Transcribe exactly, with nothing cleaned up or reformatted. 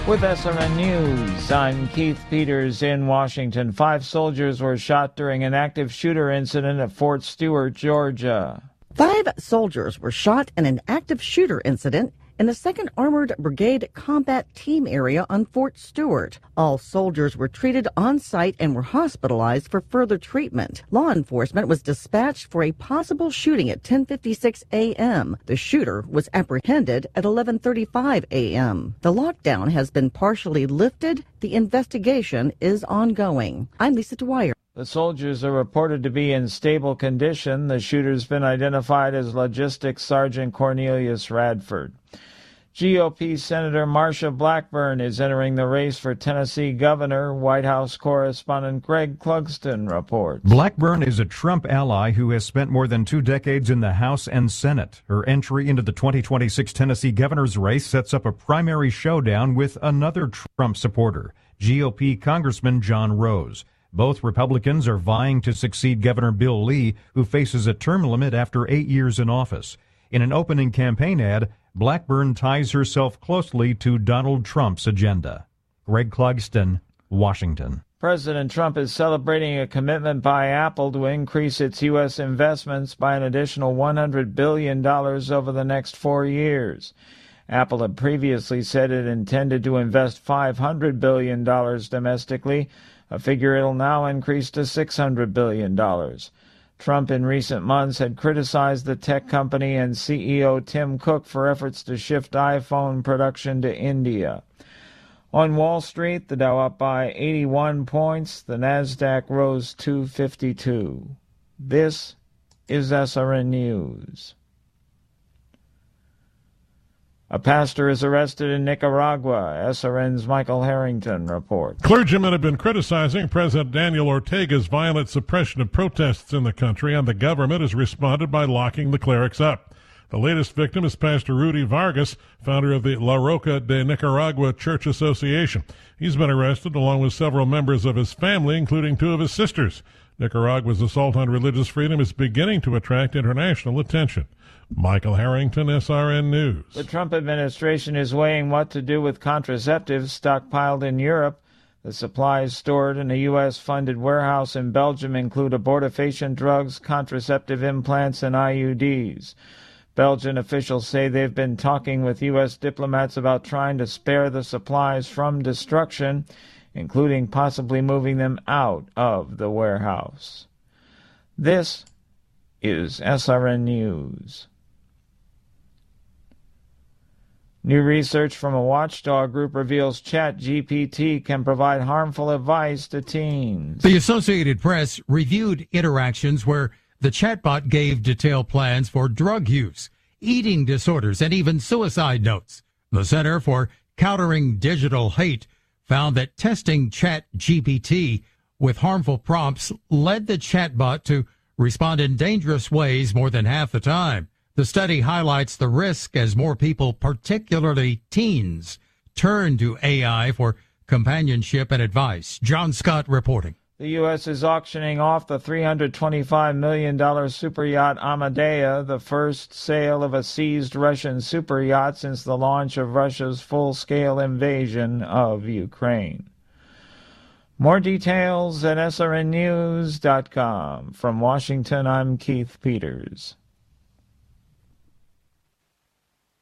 With S R N News, I'm Keith Peters in Washington. Five soldiers were shot during an active shooter incident at Fort Stewart, Georgia. Five soldiers were shot in an active shooter incident in the second Armored Brigade Combat Team area on Fort Stewart. All soldiers were treated on site and were hospitalized for further treatment. Law enforcement was dispatched for a possible shooting at ten fifty-six a.m. The shooter was apprehended at eleven thirty-five a.m. The lockdown has been partially lifted. The investigation is ongoing. I'm Lisa Dwyer. The soldiers are reported to be in stable condition. The shooter's been identified as Logistics Sergeant Cornelius Radford. G O P Senator Marsha Blackburn is entering the race for Tennessee governor. White House correspondent Greg Clugston reports. Blackburn is a Trump ally who has spent more than two decades in the House and Senate. Her entry into the twenty twenty-six Tennessee governor's race sets up a primary showdown with another Trump supporter, G O P Congressman John Rose. Both Republicans are vying to succeed Governor Bill Lee, who faces a term limit after eight years in office. In an opening campaign ad, Blackburn ties herself closely to Donald Trump's agenda. Greg Clugston, Washington. President Trump is celebrating a commitment by Apple to increase its U S investments by an additional one hundred billion dollars over the next four years. Apple had previously said it intended to invest five hundred billion dollars domestically, a figure it'll now increase to six hundred billion dollars. Trump in recent months had criticized the tech company and C E O Tim Cook for efforts to shift iPhone production to India. On Wall Street, the Dow up by eighty-one points, the Nasdaq rose two fifty-two. This is S R N News. A pastor is arrested in Nicaragua. S R N's Michael Harrington reports. Clergymen have been criticizing President Daniel Ortega's violent suppression of protests in the country, and the government has responded by locking the clerics up. The latest victim is Pastor Rudy Vargas, founder of the La Roca de Nicaragua Church Association. He's been arrested along with several members of his family, including two of his sisters. Nicaragua's assault on religious freedom is beginning to attract international attention. Michael Harrington, S R N News. The Trump administration is weighing what to do with contraceptives stockpiled in Europe. The supplies stored in a U S-funded warehouse in Belgium include abortifacient drugs, contraceptive implants, and I U Ds. Belgian officials say they've been talking with U S diplomats about trying to spare the supplies from destruction, including possibly moving them out of the warehouse. This is S R N News. New research from a watchdog group reveals ChatGPT can provide harmful advice to teens. The Associated Press reviewed interactions where the chatbot gave detailed plans for drug use, eating disorders, and even suicide notes. The Center for Countering Digital Hate found that testing ChatGPT with harmful prompts led the chatbot to respond in dangerous ways more than half the time. The study highlights the risk as more people, particularly teens, turn to A I for companionship and advice. John Scott reporting. The U S is auctioning off the three hundred twenty-five million dollars superyacht Amadea, the first sale of a seized Russian superyacht since the launch of Russia's full-scale invasion of Ukraine. More details at S R N news dot com. From Washington, I'm Keith Peters.